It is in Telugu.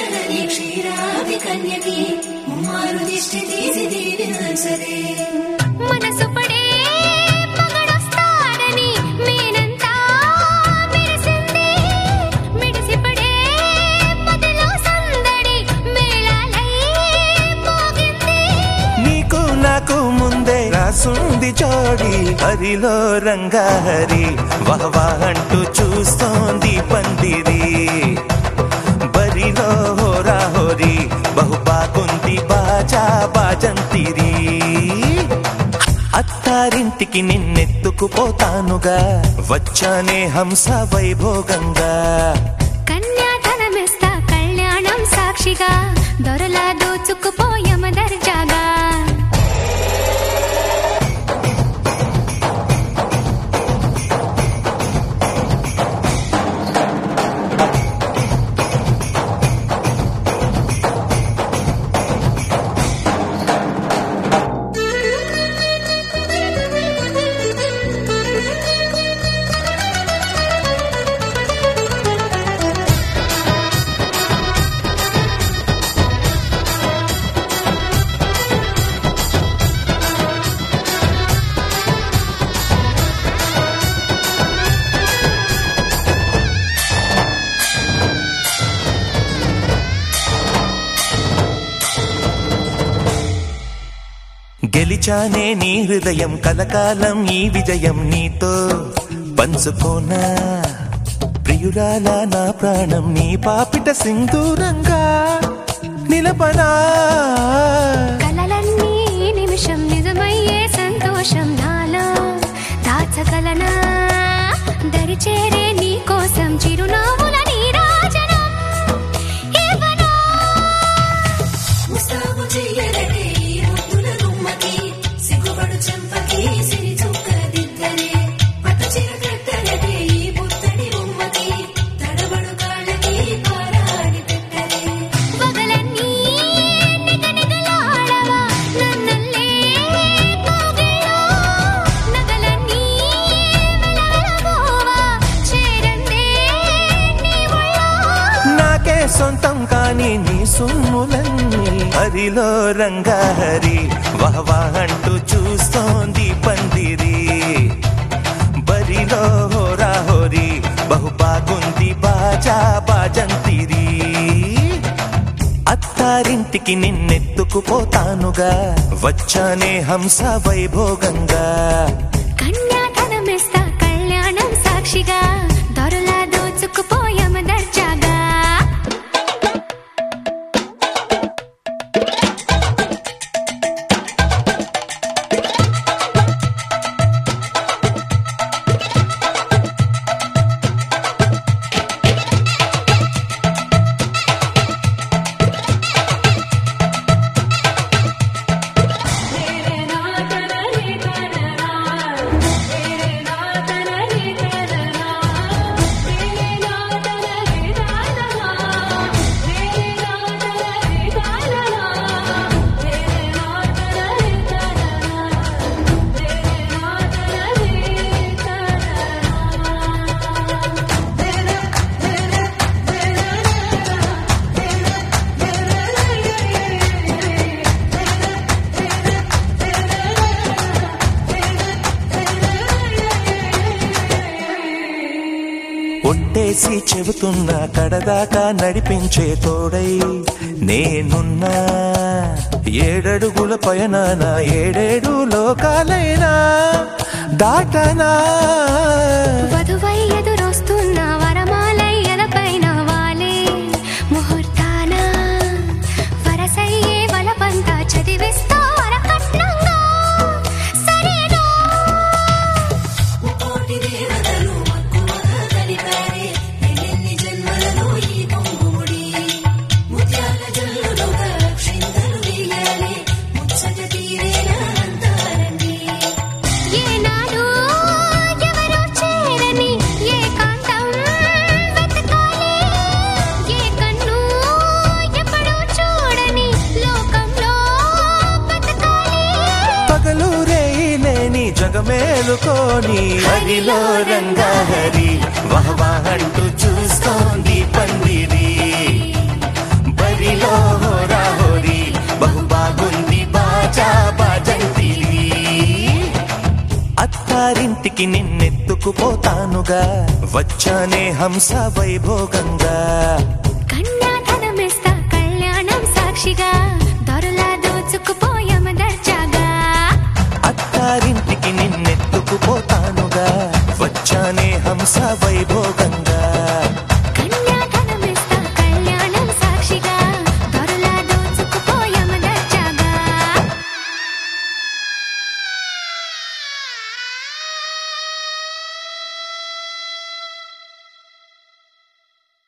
जननी क्षीराभिकन्यकी मुम्मारुदिष्टि तीसि दीविनांसरे मनसु पडे मगडొస్తాడని మేనంతా మెరిసింది మిడిసి పడే పదిలో సందడి మేళాలై మోగింది నీకు నాకు ముందే రాసుంది జోడి హరిలో రంగాహరి వహవా అంటూ చూస్తోంది పందిరి బరిలో హోరా హోరి బహు బాగుంది బాజా బాజంతిరి అత్తారింటికి నిన్నెత్తుకుపోతానుగా వచ్చానే హంస వైభోగంగా కన్యాధనమిస్తా కళ్యాణం సాక్షిగా దొరలా దోచుకుపోయమ దర్జాగా గెలిచానే నీ హృదయం కలకాలం ఈ విజయం నీతో పంచుకోనా ప్రియురాలా నా ప్రాణం నీ పాపిట సింధూరంగా నిలపనా కలలన్నీ నిమిషం నిజమయ్యే సంతోషం నాలో దాచగలనా దరిచేరే నీ కోసం చిరునవ్వుల నీరాజనం ఇవ్వనా ముస్తాబు చెయ్యలే సిగ్గుపడు చెంపకి సిరి చుక్క దిద్దరే పట్ట చీర కట్టలే ఈ బుత్తడి బొమ్మకి తడబడు కాళ్ళకి పారాడి పెట్టరే పగలన్నీ నిగనిగలాడవా నన్నల్లే కోగిలో నగలన్నీ వెలవెలబోవా చేరందే నీ ఒళ్ళో నాకే సొంతం కాని నీ సుమ్ములన్నీ హరిలో రంగాహరి వహవా అంటూ చూస్తోంది పందిరి బరిలో హోరా హోరి బహు బాగుంది బాజా బాజంతిరి అత్తారింటికి నిన్నెత్తుకుపోతానుగా వచ్చానే హంస వైభోగంగా కన్యాధనమిస్తా కళ్యాణం సాక్షిగా దొరలా దోచుకుపోయమ దర్జాగా ఒట్టేసి చెబుతున్నా కడదాకా నడిపించే తోడై నేనున్నా ఏడడుగుల పయనాన ఏడేడు లోకాలైనా దాటనా వధువై ఎదురొస్తున్న వరమాలై ఎలపైన వాలే ముహూర్తాన వరసయ్యే వలపంతా చదివిస్తా వరకట్నంగా సరేనా కోటి దేవతలు మక్కువగా కలిపారే ఎన్ని జన్మలలో ఈ పొంగుముడి ముత్యాల జల్లులుగా క్షింతలు వేయాలి ముచ్చట తీరేలా అంతారండి ఏనాడు ఎవరో చేరని ఏకాంతం వెతకాలి ఏ కన్ను ఎప్పుడూ చూడని లోకంలో బతకాలి పగలు రేయి లేని జగమేలుకోని హరిలో రంగాహరి వహవా అంటూ చూస్తోంది పందిరి నిన్నెత్తుకుపోతానుగా వచ్చానే హంస వైభోగంగా